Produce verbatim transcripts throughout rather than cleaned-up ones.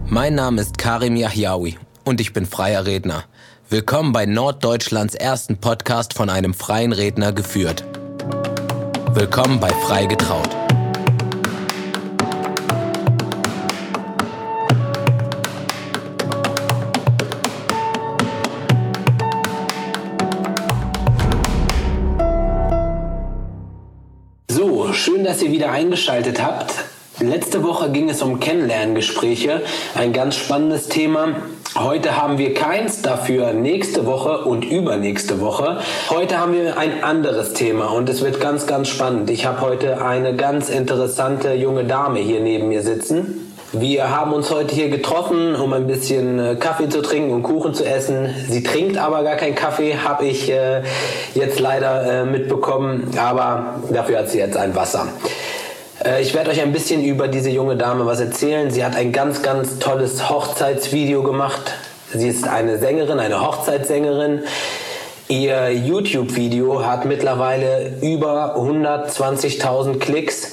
Mein Name ist Karim Yahyaoui und ich bin freier Redner. Willkommen bei Norddeutschlands ersten Podcast von einem freien Redner geführt. Willkommen bei Frei getraut. So, schön, dass ihr wieder eingeschaltet habt. Letzte Woche ging es um Kennenlerngespräche, ein ganz spannendes Thema. Heute haben wir keins, dafür nächste Woche und übernächste Woche. Heute haben wir ein anderes Thema und es wird ganz, ganz spannend. Ich habe heute eine ganz interessante junge Dame hier neben mir sitzen. Wir haben uns heute hier getroffen, um ein bisschen Kaffee zu trinken und Kuchen zu essen. Sie trinkt aber gar keinen Kaffee, habe ich äh, jetzt leider äh, mitbekommen, aber dafür hat sie jetzt ein Wasser. Ich werde euch ein bisschen über diese junge Dame was erzählen. Sie hat ein ganz, ganz tolles Hochzeitsvideo gemacht. Sie ist eine Sängerin, eine Hochzeitssängerin. Ihr YouTube-Video hat mittlerweile über hundertzwanzigtausend Klicks.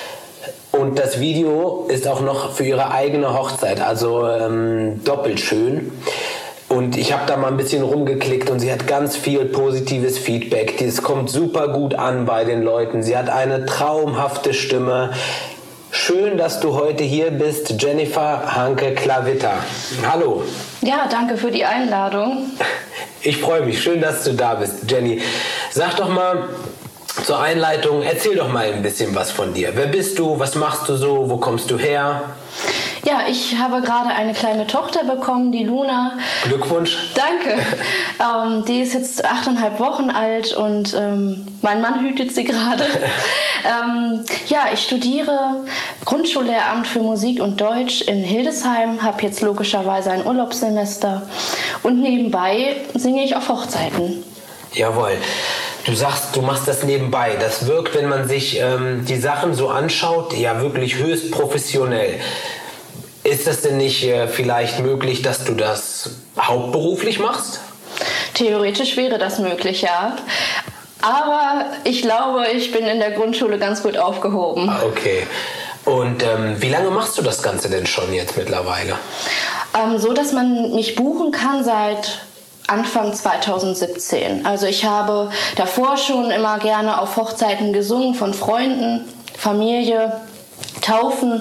Und das Video ist auch noch für ihre eigene Hochzeit, also ähm, doppelt schön. Und ich habe da mal ein bisschen rumgeklickt und sie hat ganz viel positives Feedback. Es kommt super gut an bei den Leuten. Sie hat eine traumhafte Stimme. Schön, dass du heute hier bist, Jennifer Hanke-Klawitter. Hallo. Ja, danke für die Einladung. Ich freue mich. Schön, dass du da bist, Jenny. Sag doch mal zur Einleitung, erzähl doch mal ein bisschen was von dir. Wer bist du? Was machst du so? Wo kommst du her? Ja, ich habe gerade eine kleine Tochter bekommen, die Luna. Glückwunsch. Danke. ähm, die ist jetzt achteinhalb Wochen alt und ähm, mein Mann hütet sie gerade. ähm, ja, ich studiere Grundschullehramt für Musik und Deutsch in Hildesheim, habe jetzt logischerweise ein Urlaubssemester und nebenbei singe ich auf Hochzeiten. Jawohl. Du sagst, du machst das nebenbei. Das wirkt, wenn man sich ähm, die Sachen so anschaut, ja wirklich höchst professionell. Ist es denn nicht äh, vielleicht möglich, dass du das hauptberuflich machst? Theoretisch wäre das möglich, ja. Aber ich glaube, ich bin in der Grundschule ganz gut aufgehoben. Okay. Und ähm, wie lange machst du das Ganze denn schon jetzt mittlerweile? Ähm, so, dass man mich buchen kann seit Anfang zweitausendsiebzehn. Also ich habe davor schon immer gerne auf Hochzeiten gesungen von Freunden, Familie, Taufen.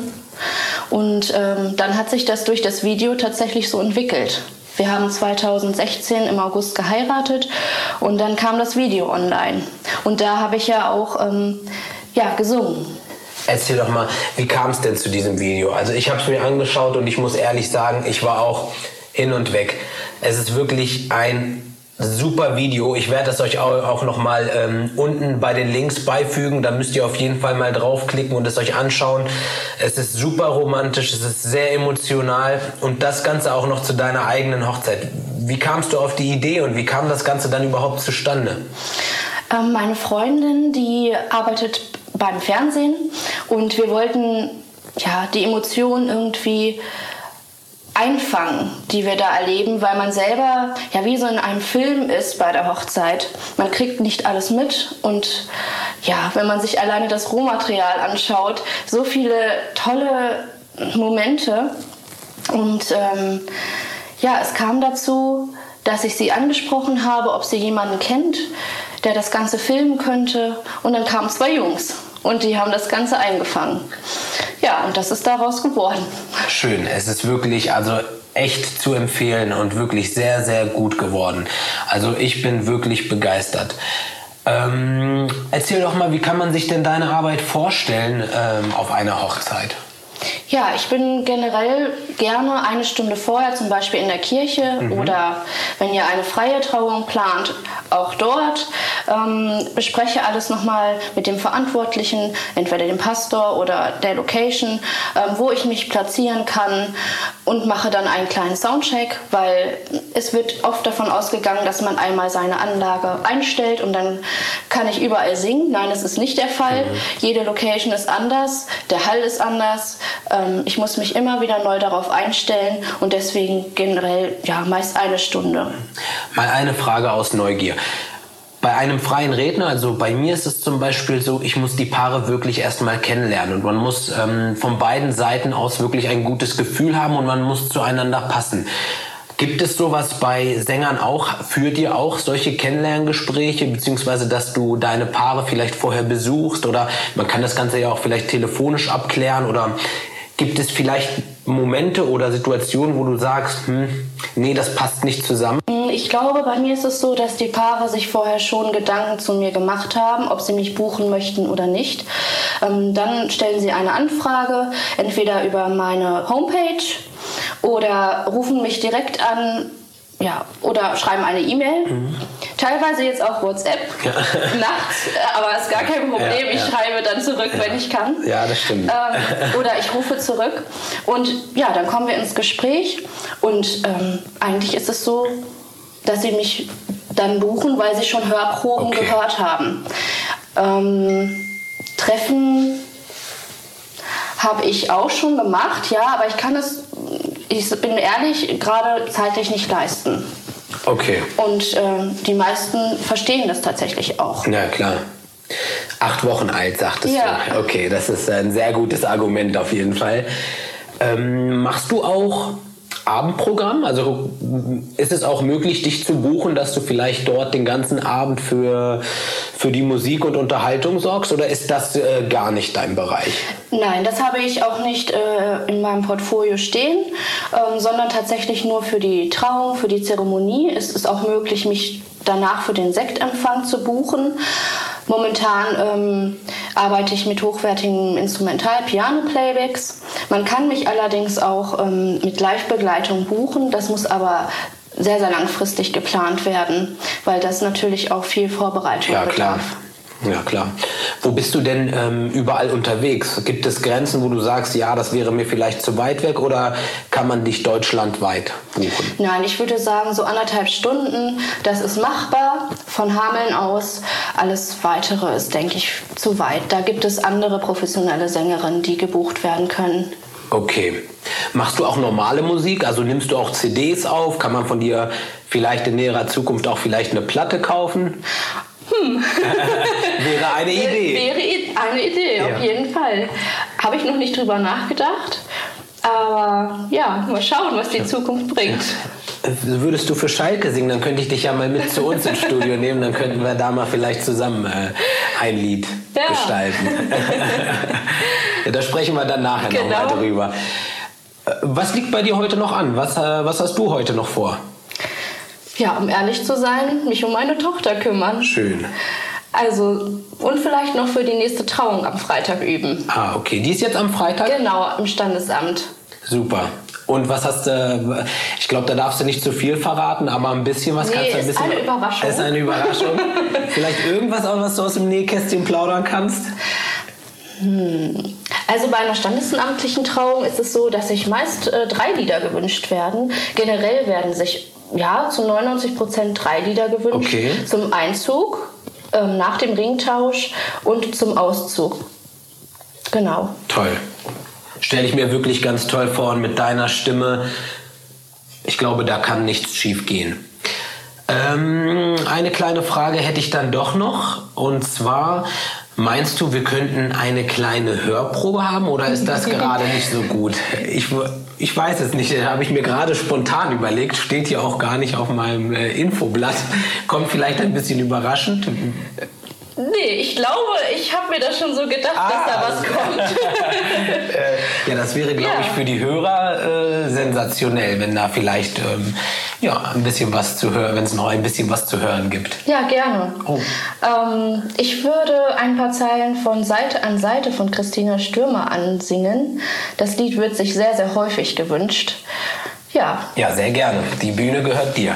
Und ähm, dann hat sich das durch das Video tatsächlich so entwickelt. Wir haben zweitausendsechzehn im August geheiratet und dann kam das Video online. Und da habe ich ja auch ähm, ja, gesungen. Erzähl doch mal, wie kam es denn zu diesem Video? Also ich habe es mir angeschaut und ich muss ehrlich sagen, ich war auch hin und weg. Es ist wirklich ein super Video. Ich werde es euch auch noch mal ähm, unten bei den Links beifügen. Da müsst ihr auf jeden Fall mal draufklicken und es euch anschauen. Es ist super romantisch, es ist sehr emotional und das Ganze auch noch zu deiner eigenen Hochzeit. Wie kamst du auf die Idee und wie kam das Ganze dann überhaupt zustande? Ähm, meine Freundin, die arbeitet beim Fernsehen und wir wollten ja die Emotionen irgendwie einfangen, die wir da erleben, weil man selber ja wie so in einem Film ist bei der Hochzeit. Man kriegt nicht alles mit und ja, wenn man sich alleine das Rohmaterial anschaut, so viele tolle Momente und ähm, ja, es kam dazu, dass ich sie angesprochen habe, ob sie jemanden kennt, der das Ganze filmen könnte und dann kamen zwei Jungs. Und die haben das Ganze eingefangen. Ja, und das ist daraus geworden. Schön, es ist wirklich also echt zu empfehlen und wirklich sehr, sehr gut geworden. Also ich bin wirklich begeistert. Ähm, erzähl doch mal, wie kann man sich denn deine Arbeit vorstellen ähm, auf einer Hochzeit? Ja, ich bin generell gerne eine Stunde vorher, zum Beispiel in der Kirche mhm. oder wenn ihr eine freie Trauung plant, auch dort. Ähm, bespreche alles nochmal mit dem Verantwortlichen, entweder dem Pastor oder der Location, ähm, wo ich mich platzieren kann und mache dann einen kleinen Soundcheck, weil es wird oft davon ausgegangen, dass man einmal seine Anlage einstellt und dann kann ich überall singen. Nein, das ist nicht der Fall. Mhm. Jede Location ist anders, der Hall ist anders. Ähm, ich muss mich immer wieder neu darauf einstellen und deswegen generell ja meist eine Stunde. Mal eine Frage aus Neugier. bei einem freien Redner, also bei mir ist es zum Beispiel so, ich muss die Paare wirklich erstmal kennenlernen und man muss ähm, von beiden Seiten aus wirklich ein gutes Gefühl haben und man muss zueinander passen. Gibt es sowas bei Sängern auch? Führt ihr auch solche Kennenlerngespräche, beziehungsweise dass du deine Paare vielleicht vorher besuchst oder man kann das Ganze ja auch vielleicht telefonisch abklären oder gibt es vielleicht Momente oder Situationen, wo du sagst, hm, nee, das passt nicht zusammen? Ich glaube, bei mir ist es so, dass die Paare sich vorher schon Gedanken zu mir gemacht haben, ob sie mich buchen möchten oder nicht. Ähm, dann stellen sie eine Anfrage, entweder über meine Homepage oder rufen mich direkt an, ja, oder schreiben eine E-Mail. Mhm. Teilweise jetzt auch WhatsApp, ja. Nachts, aber ist gar kein Problem. Ja, ja. Ich schreibe dann zurück, ja. wenn ich kann. Ja, das stimmt. Ähm, oder ich rufe zurück. Und ja, dann kommen wir ins Gespräch. Und ähm, eigentlich ist es so, dass sie mich dann buchen, weil sie schon Hörproben okay. gehört haben. Ähm, Treffen habe ich auch schon gemacht, ja, aber ich kann es, ich bin ehrlich, gerade zeitlich nicht leisten. Okay. Und ähm, die meisten verstehen das tatsächlich auch. Ja, klar. Acht Wochen alt, sagtest ja. du. Okay, das ist ein sehr gutes Argument auf jeden Fall. Ähm, machst du auch Abendprogramm? Also ist es auch möglich, dich zu buchen, dass du vielleicht dort den ganzen Abend für, für die Musik und Unterhaltung sorgst? Oder ist das äh, gar nicht dein Bereich? Nein, das habe ich auch nicht äh, in meinem Portfolio stehen, ähm, sondern tatsächlich nur für die Trauung, für die Zeremonie. Es ist auch möglich, mich danach für den Sektempfang zu buchen. Momentan ähm, arbeite ich mit hochwertigen Instrumental-Piano-Playbacks. Man kann mich allerdings auch ähm, mit Live-Begleitung buchen. Das muss aber sehr, sehr langfristig geplant werden, weil das natürlich auch viel Vorbereitung ja, bedarf. Klar. Ja, klar. Wo bist du denn ähm, überall unterwegs? Gibt es Grenzen, wo du sagst, ja, das wäre mir vielleicht zu weit weg, oder kann man dich deutschlandweit buchen? Nein, ich würde sagen, so anderthalb Stunden, das ist machbar. Von Hameln aus, alles Weitere ist, denke ich, zu weit. Da gibt es andere professionelle Sängerinnen, die gebucht werden können. Okay. Machst du auch normale Musik? Also nimmst du auch C Ds auf? Kann man von dir vielleicht in näherer Zukunft auch vielleicht eine Platte kaufen? Hm. Wäre eine Idee. Wäre eine Idee, ja. Auf jeden Fall. Habe ich noch nicht drüber nachgedacht. Aber ja, mal schauen, was die Zukunft bringt. Würdest du für Schalke singen, dann könnte ich dich ja mal mit zu uns ins Studio nehmen. Dann könnten wir da mal vielleicht zusammen äh, ein Lied ja. gestalten. Ja, da sprechen wir dann nachher genau. nochmal drüber. Was liegt bei dir heute noch an? Was, äh, was hast du heute noch vor? Ja, um ehrlich zu sein, mich um meine Tochter kümmern. Schön. Also, und vielleicht noch für die nächste Trauung am Freitag üben. Ah, okay. Die ist jetzt am Freitag? Genau, im Standesamt. Super. Und was hast du, ich glaube, da darfst du nicht zu viel verraten, aber ein bisschen was nee, kannst du ein bisschen... ist eine Überraschung. Ist eine Überraschung. Vielleicht irgendwas, was du aus dem Nähkästchen plaudern kannst? Hm. Also bei einer standesamtlichen Trauung ist es so, dass sich meist äh, drei Lieder gewünscht werden. Generell werden sich ja zu neunundneunzig Prozent drei Lieder gewünscht. Okay. Zum Einzug, ähm, nach dem Ringtausch und zum Auszug. Genau. Toll. Stelle ich mir wirklich ganz toll vor, und mit deiner Stimme, ich glaube, da kann nichts schief gehen. Ähm, eine kleine Frage hätte ich dann doch noch, und zwar, meinst du, wir könnten eine kleine Hörprobe haben, oder ist das gerade nicht so gut? Ich, ich weiß es nicht, habe ich mir gerade spontan überlegt, steht hier auch gar nicht auf meinem äh, Infoblatt, kommt vielleicht ein bisschen überraschend. Nee, ich glaube, ich habe mir das schon so gedacht, ah, dass da was kommt. Ja, das wäre, glaube ja. ich, für die Hörer äh, sensationell, wenn da vielleicht ähm, ja, ein bisschen was zu hören, wenn es noch ein bisschen was zu hören gibt. Ja, gerne. Oh. Ähm, ich würde ein paar Zeilen von Seite an Seite von Christina Stürmer ansingen. Das Lied wird sich sehr, sehr häufig gewünscht. Ja. Ja, sehr gerne. Die Bühne gehört dir.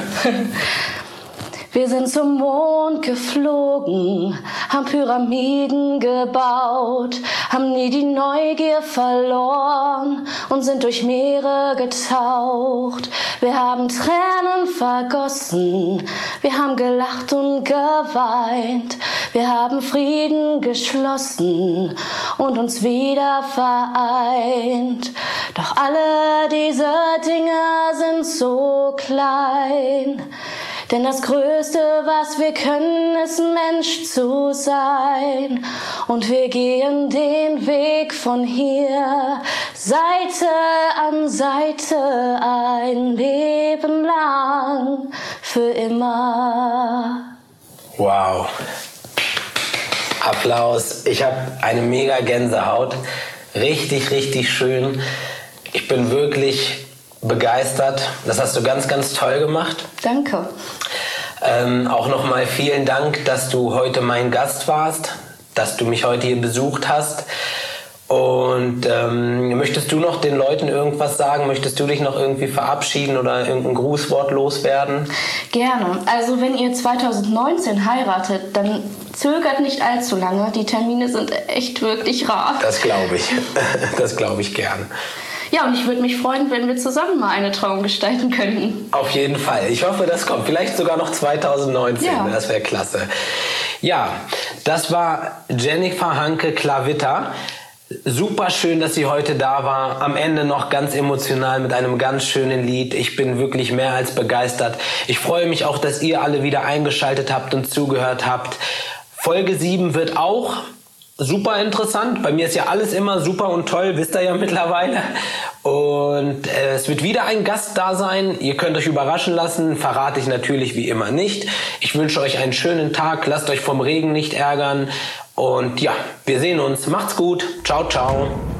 Wir sind zum Mond geflogen, haben Pyramiden gebaut, haben nie die Neugier verloren und sind durch Meere getaucht. Wir haben Tränen vergossen, wir haben gelacht und geweint, wir haben Frieden geschlossen und uns wieder vereint. Doch alle diese Dinge sind so klein. Denn das Größte, was wir können, ist Mensch zu sein. Und wir gehen den Weg von hier, Seite an Seite, ein Leben lang, für immer. Wow. Applaus. Ich habe eine mega Gänsehaut. Richtig, richtig schön. Ich bin wirklich begeistert. Das hast du ganz, ganz toll gemacht. Danke. Ähm, auch nochmal vielen Dank, dass du heute mein Gast warst, dass du mich heute hier besucht hast. Und ähm, möchtest du noch den Leuten irgendwas sagen? Möchtest du dich noch irgendwie verabschieden oder irgendein Grußwort loswerden? Gerne. Also wenn ihr zwanzig neunzehn heiratet, dann zögert nicht allzu lange. Die Termine sind echt wirklich rar. Das glaube ich. Das glaube ich gern. Ja, und ich würde mich freuen, wenn wir zusammen mal eine Trauung gestalten könnten. Auf jeden Fall. Ich hoffe, das kommt. Vielleicht sogar noch zwanzig neunzehn. Ja. Das wäre klasse. Ja, das war Jennifer Hanke-Klavitter. Super schön, dass sie heute da war. Am Ende noch ganz emotional mit einem ganz schönen Lied. Ich bin wirklich mehr als begeistert. Ich freue mich auch, dass ihr alle wieder eingeschaltet habt und zugehört habt. Folge sieben wird auch super interessant. Bei mir ist ja alles immer super und toll, wisst ihr ja mittlerweile. Und äh, es wird wieder ein Gast da sein. Ihr könnt euch überraschen lassen. Verrate ich natürlich wie immer nicht. Ich wünsche euch einen schönen Tag. Lasst euch vom Regen nicht ärgern. Und ja, wir sehen uns. Macht's gut. Ciao, ciao.